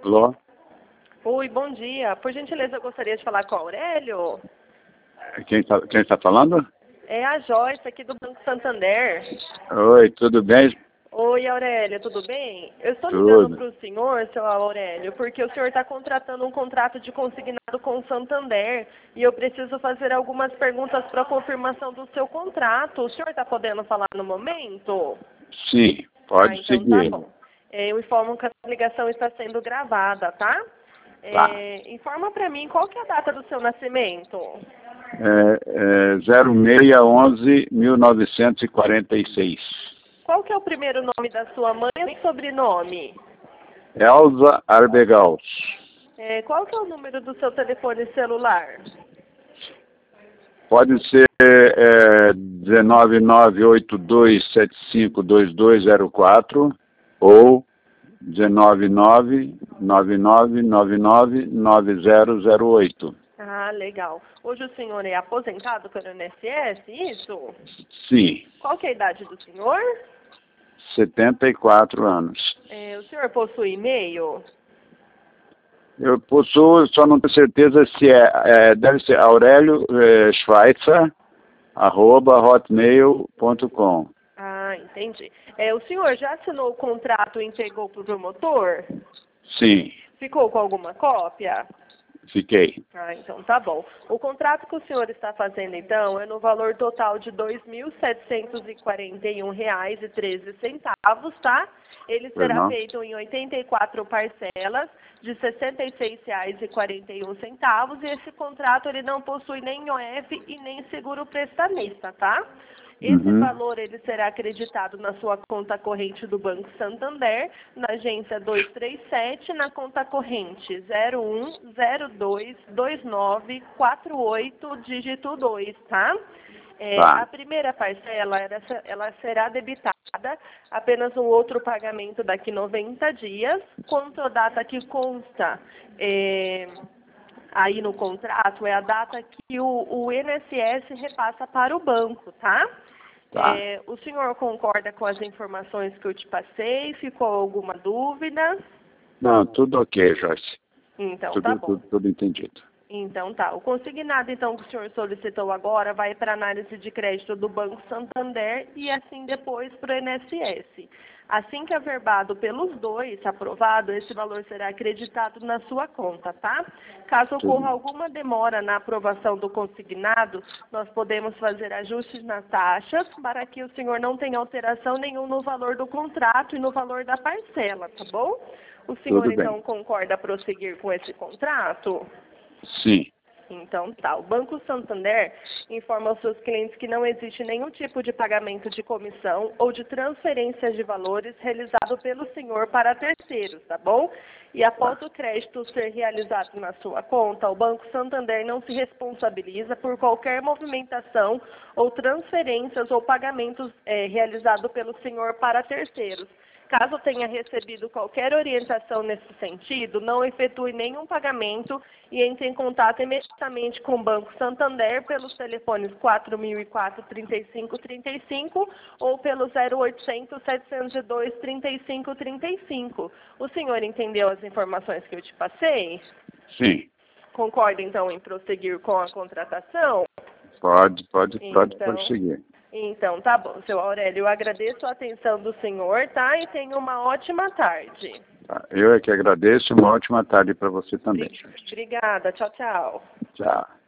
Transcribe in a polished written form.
Alô? Oi, bom dia. Por gentileza, eu gostaria de falar com o Aurélio. Quem está falando? É a Joyce, aqui do Banco Santander. Oi, tudo bem? Oi, Aurélio, tudo bem? Eu estou ligando Tudo. para o senhor, seu Aurélio, porque o senhor está contratando um contrato de consignado com o Santander e eu preciso fazer algumas perguntas para a confirmação do seu contrato. O senhor está podendo falar no momento? Sim, pode Então tá seguir. bom. Eu informo que a ligação está sendo gravada, tá? Tá. Informa para mim qual que é a data do seu nascimento. 0611-1946. Qual que é o primeiro nome da sua mãe e sobrenome? Elza Arbegaus. Qual que é o número do seu telefone celular? Pode ser 19982752204 ou 19999999008. Ah, legal. Hoje o senhor é aposentado pelo INSS, isso? Sim, Qual que é a idade do senhor? 74 anos. O senhor possui e-mail? Eu possuo, só não tenho certeza se deve ser Aurélio Schweitzer, @hotmail.com. Ah, entendi. O senhor já assinou o contrato e entregou para o promotor? Sim, Ficou com alguma cópia? fiquei. Ah, então tá bom. O contrato que o senhor está fazendo, então, é no valor total de R$ 2.741,13, tá? Ele Pois será não? feito em 84 parcelas de R$ 66,41 e esse contrato ele não possui nem OF e nem seguro prestamista, tá? Esse Uhum. valor ele será acreditado na sua conta corrente do Banco Santander, na agência 237, na conta corrente 01022948, dígito 2, tá? Tá. A primeira parcela ela será debitada, apenas um outro pagamento daqui 90 dias, quanto a data que consta aí no contrato é a data que o INSS repassa para o banco, tá? Tá. O senhor concorda com as informações que eu te passei? Ficou alguma dúvida? Não, tudo ok, Joyce. Então tá bom. Tudo entendido. Então tá. O consignado então que o senhor solicitou agora vai para análise de crédito do Banco Santander e assim depois para o INSS. Assim que averbado pelos dois, aprovado, esse valor será acreditado na sua conta, tá? Caso ocorra alguma demora na aprovação do consignado, nós podemos fazer ajustes nas taxas para que o senhor não tenha alteração nenhuma no valor do contrato e no valor da parcela, tá bom? O senhor Tudo bem. então concorda prosseguir com esse contrato? Sim. Então tá, o Banco Santander informa aos seus clientes que não existe nenhum tipo de pagamento de comissão ou de transferência de valores realizado pelo senhor para terceiros, tá bom? E após o crédito ser realizado na sua conta, o Banco Santander não se responsabiliza por qualquer movimentação ou transferências ou pagamentos realizado pelo senhor para terceiros. Caso tenha recebido qualquer orientação nesse sentido, não efetue nenhum pagamento e entre em contato imediatamente com o Banco Santander pelos telefones 4004-3535 ou pelo 0800-702-3535. O senhor entendeu as informações que eu te passei? Sim. Concorda, então, em prosseguir com a contratação? Pode Então, seguir. Então, tá bom, seu Aurélio. Eu agradeço a atenção do senhor, tá? E tenha uma ótima tarde. Tá. Eu é que agradeço. Uma ótima tarde para você também. Obrigada. Tchau, tchau. Tchau.